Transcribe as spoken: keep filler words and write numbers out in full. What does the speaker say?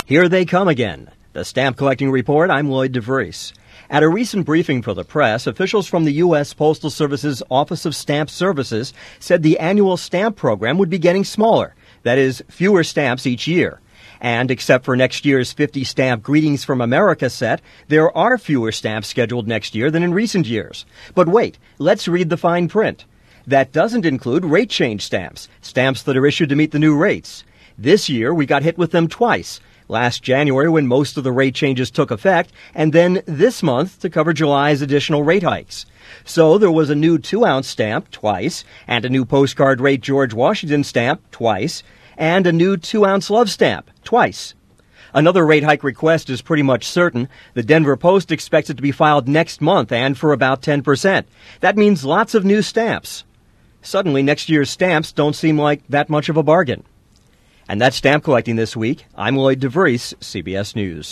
Here they come again. The Stamp Collecting Report, I'm Lloyd DeVries. At a recent briefing for the press, officials from the U S Postal Service's Office of Stamp Services said the annual stamp program would be getting smaller. That is, fewer stamps each year. And except for next year's fifty stamp Greetings from America set, there are fewer stamps scheduled next year than in recent years. But wait, let's read the fine print. That doesn't include rate change stamps, stamps that are issued to meet the new rates. This year, we got hit with them twice. Last January when most of the rate changes took effect, and then this month to cover July's additional rate hikes. So there was a new two-ounce stamp twice, and a new postcard rate George Washington stamp twice, and a new two-ounce love stamp twice. Another rate hike request is pretty much certain. The Denver Post expects it to be filed next month and for about ten percent. That means lots of new stamps. Suddenly, next year's stamps don't seem like that much of a bargain. And that's stamp collecting this week. I'm Lloyd DeVries, C B S News.